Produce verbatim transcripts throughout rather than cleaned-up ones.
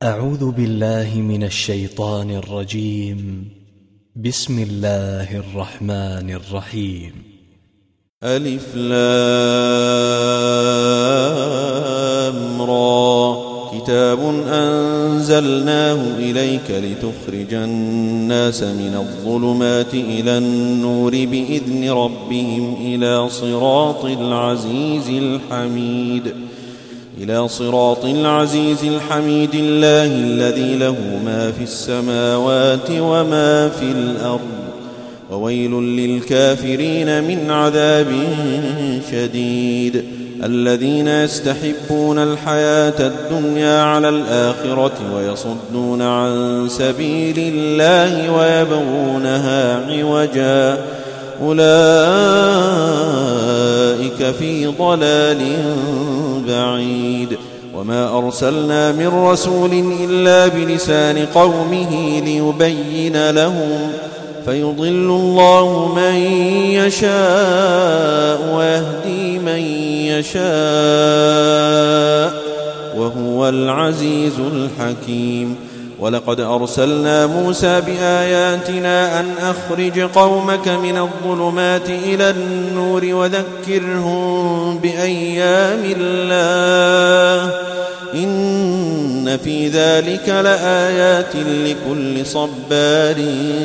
أعوذ بالله من الشيطان الرجيم. بسم الله الرحمن الرحيم. ألف لام را كتاب أنزلناه إليك لتخرج الناس من الظلمات إلى النور بإذن ربهم إلى صراط العزيز الحميد إلى صراط العزيز الحميد الله الذي له ما في السماوات وما في الأرض وويل للكافرين من عذاب شديد الذين يستحبون الحياة الدنيا على الآخرة ويصدون عن سبيل الله ويبغونها عوجا أولئك في ضلال بعيد وما أرسلنا من رسول إلا بلسان قومه ليبين لهم فيضل الله من يشاء ويهدي من يشاء وهو العزيز الحكيم ولقد أرسلنا موسى بآياتنا أن أخرج قومك من الظلمات إلى النور وذكرهم بأيام الله إن في ذلك لآيات لكل صبار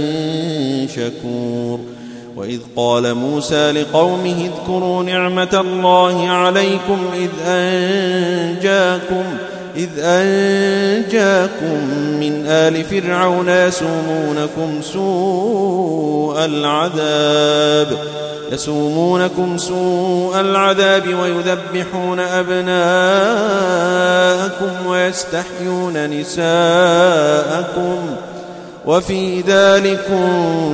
شكور وإذ قال موسى لقومه اذكروا نعمة الله عليكم إذ أنجاكم إذ أنجاكم من آل فرعون يسومونكم سوء العذاب يسومونكم سوء العذاب ويذبحون أبناءكم ويستحيون نساءكم وفي ذلكم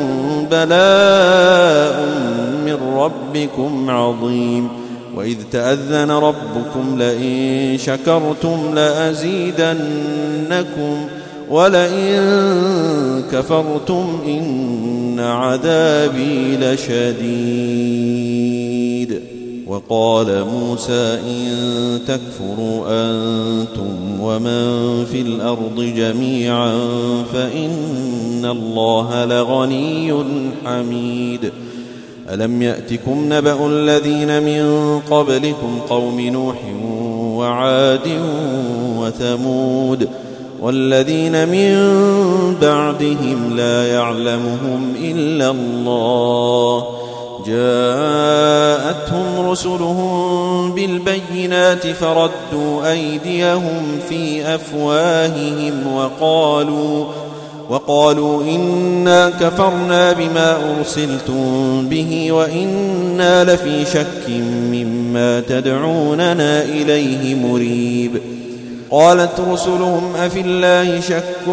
بلاء من ربكم عظيم وإذ تأذن ربكم لئن شكرتم لأزيدنكم ولئن كفرتم إن عذابي لشديد وقال موسى إن تكفروا أنتم ومن في الأرض جميعا فإن الله لغني حميد ألم يأتكم نبأ الذين من قبلكم قوم نوح وعاد وثمود والذين من بعدهم لا يعلمهم إلا الله جاءتهم رسلهم بالبينات فردوا أيديهم في أفواههم وقالوا وقالوا إنا كفرنا بما أرسلتم به وإنا لفي شك مما تدعوننا إليه مريب قالت رسلهم أفي الله شك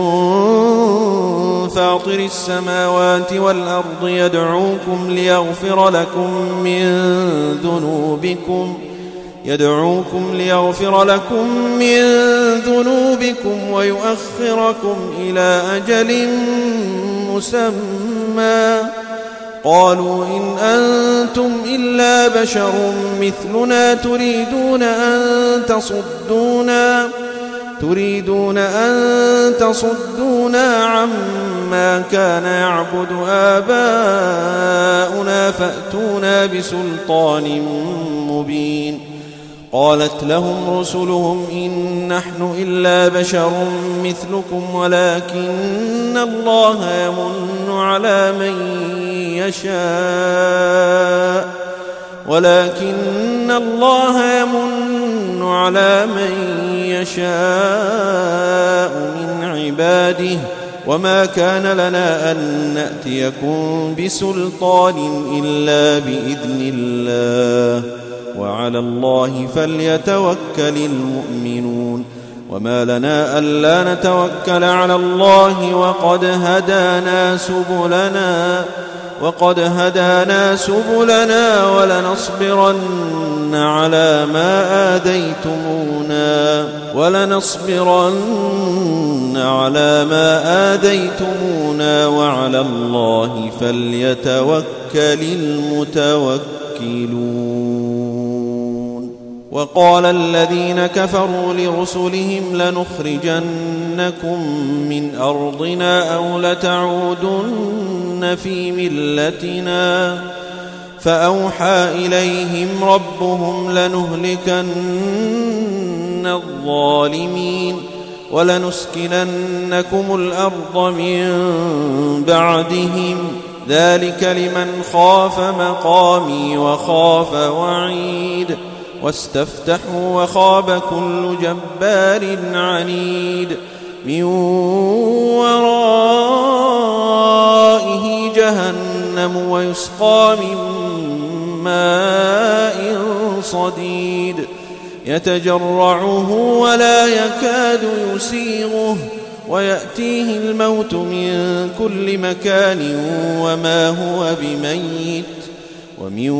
فاطر السماوات والأرض يدعوكم ليغفر لكم من ذنوبكم يدعوكم ليغفر لكم من ذنوبكم ويؤخركم إلى أجل مسمى قالوا إن أنتم إلا بشر مثلنا تريدون أن تصدونا تريدون أن تصدونا عما كان يعبد آباؤنا فأتونا بسلطان مبين قالت لهم رسلهم إن نحن إلا بشر مثلكم ولكن الله يمن على من يشاء ولكن الله يمن على من يشاء من عباده وما كان لنا أن نأتيكم بسلطان إلا بإذن الله وعلى الله فليتوكل المؤمنون وما لنا ألا نتوكل على الله وقد هدانا سبلنا وقد هدانا سبلنا ولنصبرن على ما آذيتمونا ولنصبرن على ما آذيتمونا وعلى الله فليتوكل المتوكلون وقال الذين كفروا لرسلهم لنخرجنكم من أرضنا أو لتعودن في ملتنا فأوحى إليهم ربهم لنهلكن الظالمين ولنسكننكم الأرض من بعدهم ذلك لمن خاف مقامي وخاف وعيد واستفتحوا وخاب كل جبار عنيد من ورائه جهنم ويسقى من ماء صديد يتجرعه ولا يكاد يسيغه ويأتيه الموت من كل مكان وما هو بميت ومن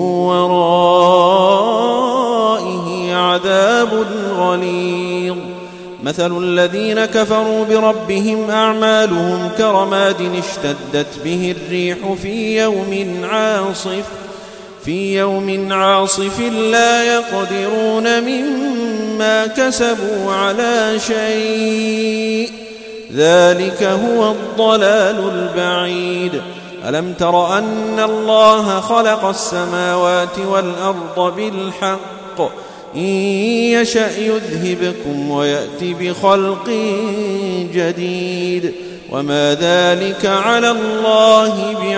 ورائه عذاب غليظ مثل الذين كفروا بربهم أعمالهم كرماد اشتدت به الريح في يوم عاصف في يوم عاصف لا يقدرون مما كسبوا على شيء ذلك هو الضلال البعيد ألم تر أن الله خلق السماوات والأرض بالحق إن يشأ يذهبكم ويأتي بخلق جديد وما ذلك على الله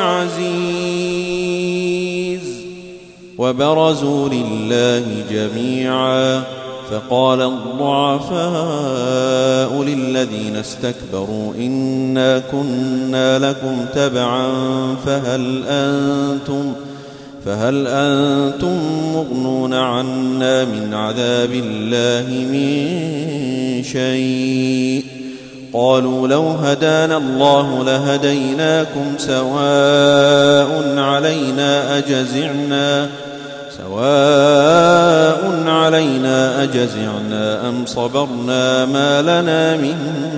بعزيز وبرزوا لله جميعا فقال الضعفاء للذين استكبروا إنا كنا لكم تبعا فهل أنتم فهل أنتم مغنون عنا من عذاب الله من شيء قالوا لو هدانا الله لهديناكم سواء علينا أجزعنا سواء علينا أجزعنا أم صبرنا ما لنا من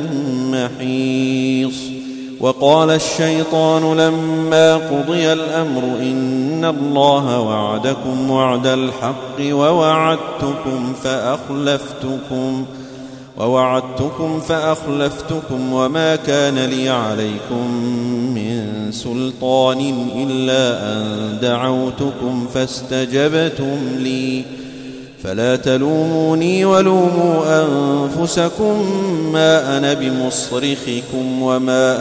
محيص وقال الشيطان لما قضي الأمر إن الله وعدكم وعد الحق ووعدتكم فأخلفتكم ووعدتكم فأخلفتكم وما كان لي عليكم من سلطان إلا أن دعوتكم فاستجبتم لي فلا تلوموني ولوموا أنفسكم ما أنا بمصرخكم وما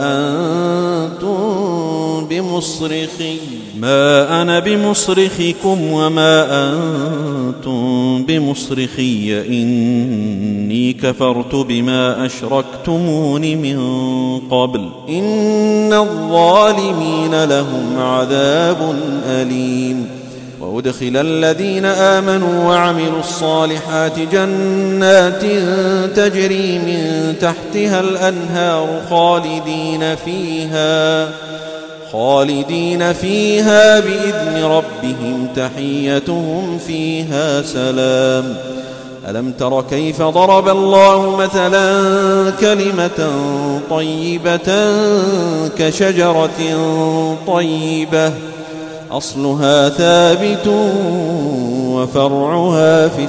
أنتم بمصرخي ما أنا بمصرخكم وما أنتم بمصرخي إني كفرت بما أشركتمون من قبل إن الظالمين لهم عذاب أليم وأدخل الذين آمنوا وعملوا الصالحات جنات تجري من تحتها الأنهار خالدين فيها خالدين فيها بإذن ربهم تحيتهم فيها سلام ألم تر كيف ضرب الله مثلا كلمة طيبة كشجرة طيبة أصلها ثابت وفرعها في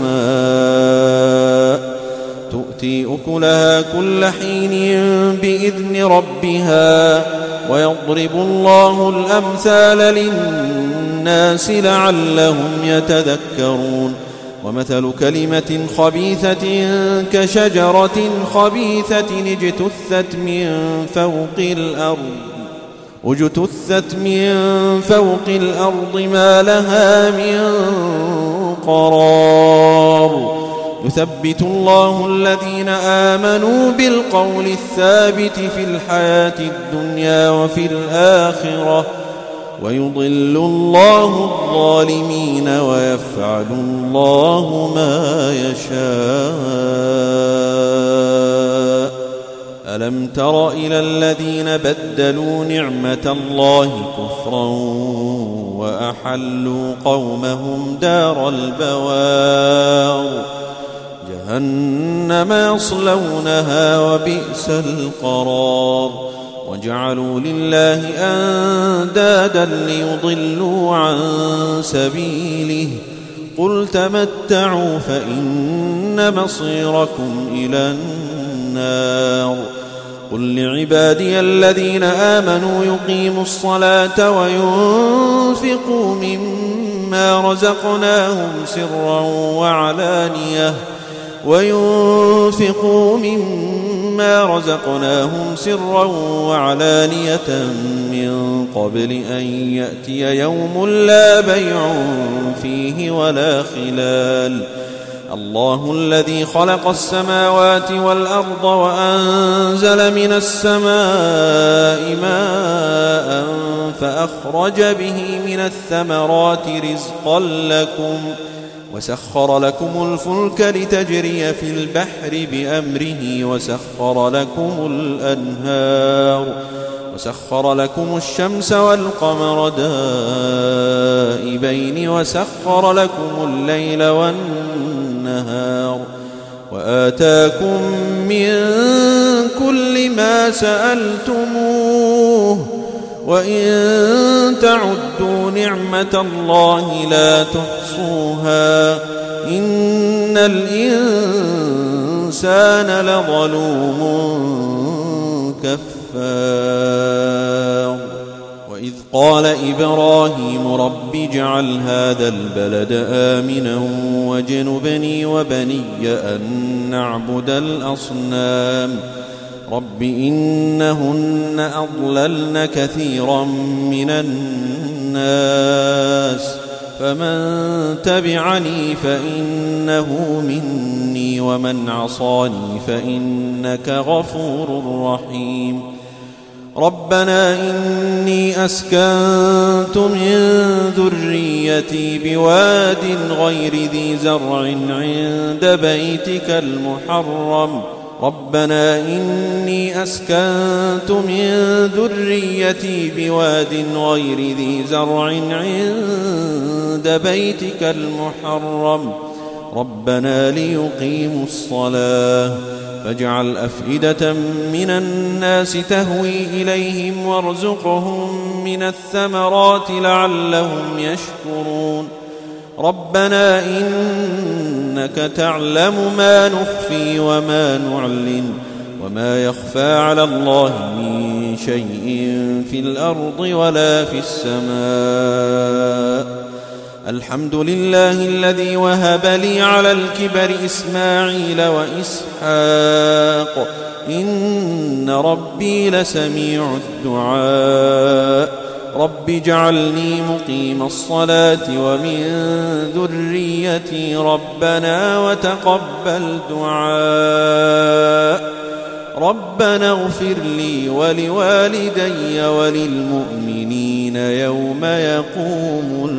السماء تؤتي أكلها كل حين بإذن ربها ويضرب الله الأمثال للناس لعلهم يتذكرون ومثل كلمة خبيثة كشجرة خبيثة اجتثت من فوق الأرض اجتثت من فوق الأرض ما لها من قرار يثبت الله الذين آمنوا بالقول الثابت في الحياة الدنيا وفي الآخرة ويضل الله الظالمين ويفعل الله ما يشاء ألم تر إلى الذين بدلوا نعمة الله كفرا وأحلوا قومهم دار البوار جهنم يصلونها وبئس القرار وجعلوا لله أندادا ليضلوا عن سبيله قل تمتعوا فإن مصيركم إلى النار قل لعبادي الذين آمنوا يقيموا الصلاة وينفقوا مما رزقناهم سرا وعلانية وينفقوا مما رزقناهم سرا وعلانية من قبل أن يأتي يوم لا بيع فيه ولا خلال الله الذي خلق السماوات والأرض وأنزل من السماء ماء فأخرج به من الثمرات رزقا لكم وسخر لكم الفلك لتجري في البحر بأمره وسخر لكم الأنهار وسخر لكم الشمس والقمر دائبين وسخر لكم الليل والنهار وآتاكم من كل ما سألتموه وإن تعدوا نعمة الله لا تحصوها إن الإنسان لظلوم كفار وإذ قال إبراهيم رب اجعل هذا البلد آمنا واجنبني وبني أن نعبد الأصنام رب إنهن أضللن كثيرا من الناس فمن تبعني فإنه مني ومن عصاني فإنك غفور رحيم ربنا إني أسكنت من ذريتي بواد غير ذي زرع عند بيتك المحرم ربنا إني أسكنت من ذريتي بواد غير ذي زرع عند بيتك المحرم ربنا ليقيموا الصلاة فاجعل أفئدة من الناس تهوي إليهم وارزقهم من الثمرات لعلهم يشكرون ربنا إنك تعلم ما نخفي وما نعلن وما يخفى على الله من شيء في الأرض ولا في السماء الحمد لله الذي وهب لي على الكبر إسماعيل وإسحاق إن ربي لسميع الدعاء رب اجعلني مقيم الصلاة ومن ذريتي ربنا وتقبل دعاء ربنا اغفر لي ولوالدي وللمؤمنين يوم يقوم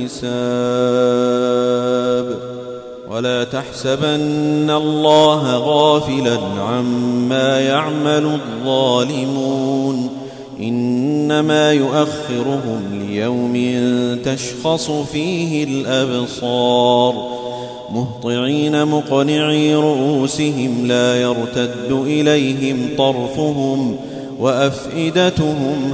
الحساب ولا تحسبن الله غافلا عما يعمل الظالمون إنما يؤخرهم ليوم تشخص فيه الأبصار مهطعين مقنعي رؤوسهم لا يرتد إليهم طرفهم وأفئدتهم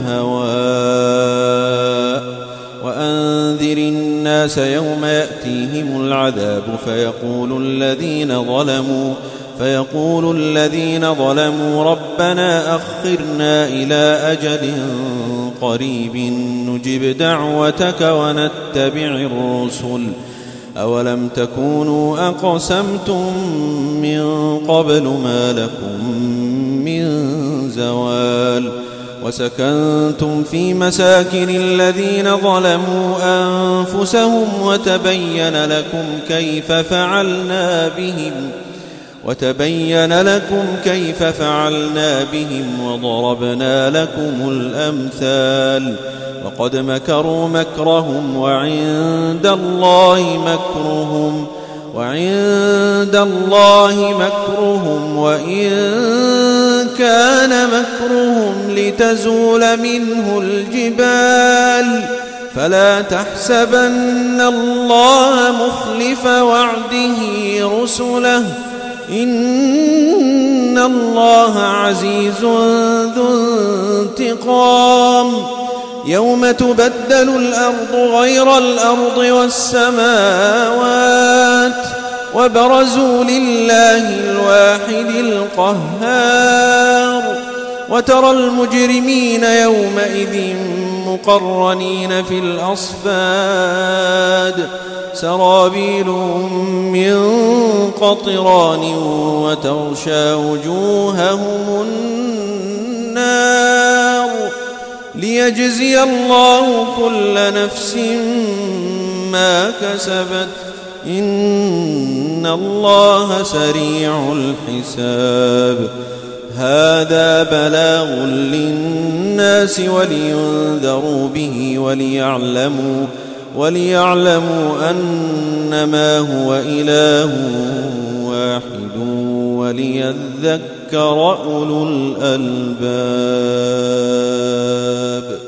هواء وأنذر الناس يوم يأتيهم العذاب فيقول الذين ظلموا فيقول الذين ظلموا ربنا أخرنا إلى أجل قريب نجب دعوتك ونتبع الرسل أولم تكونوا أقسمتم من قبل ما لكم من زوال وسكنتم في مساكن الذين ظلموا أنفسهم وتبين لكم كيف فعلنا بهم وتبين لكم كيف فعلنا بهم وضربنا لكم الأمثال وقد مكروا مكرهم وعند الله مكرهم وعند الله مكرهم وإن كان مكرهم لتزول منه الجبال فلا تحسبن الله مخلف وعده رسله إن الله عزيز ذو انتقام يوم تبدل الأرض غير الأرض والسماوات وبرزوا لله الواحد القهار وترى المجرمين يومئذ مقرنين في الأصفاد سرابيلهم من قطران وتغشى وجوههم النار ليجزي الله كل نفس ما كسبت إن الله سريع الحساب هذا بلاغ للناس ولينذروا به وليعلموا وليعلموا أنما هو إله واحد وليذكر أولو الألباب.